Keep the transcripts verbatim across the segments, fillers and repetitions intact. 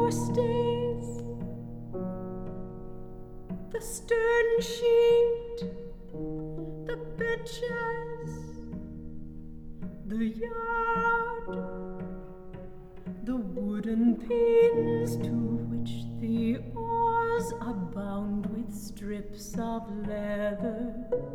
forestays, the stern sheet, the benches, the yard, the wooden pins to which the oars are bound with strips of leather.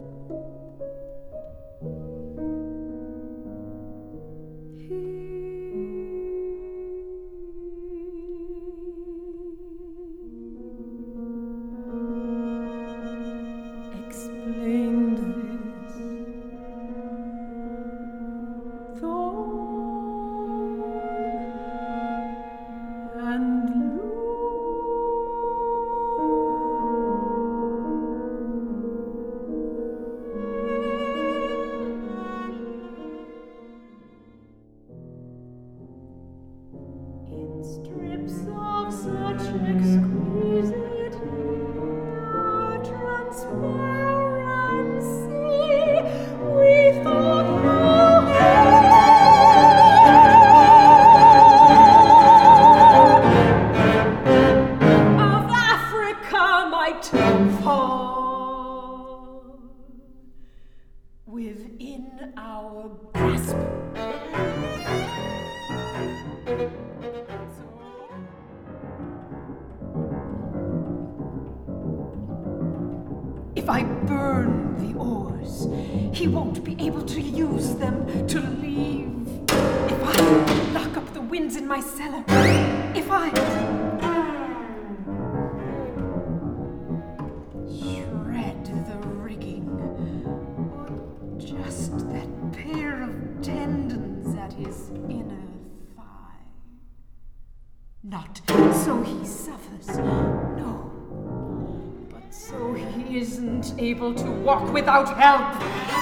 Explained this, Thor and in strips of such exquisite transparency, we thought the whole of Africa might fall within our grasp. If I burn the oars, he won't be able to use them to leave. If I lock up the winds in my cellar, if I shred the rigging, or just that pair of tendons at his inner thigh. Not so he suffers, no. So he isn't able to walk without help.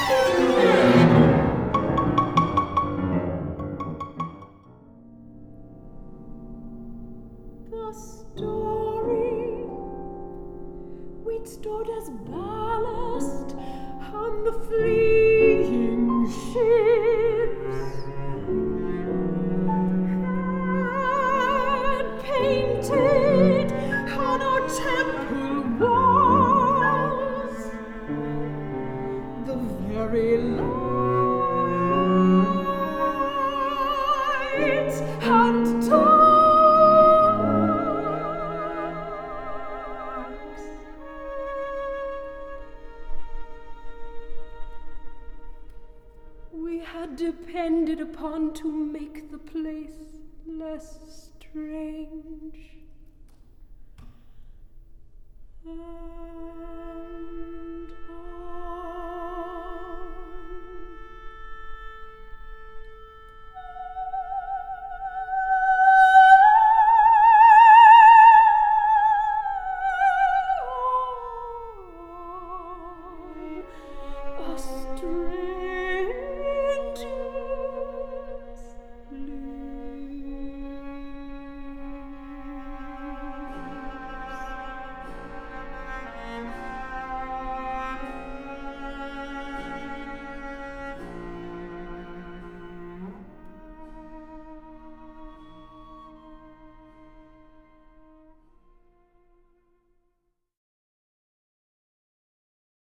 The story we'd stored as ballast on the fleeing ships had painted on our temple walls the very lights and darks. We had depended upon to make the place less strange. And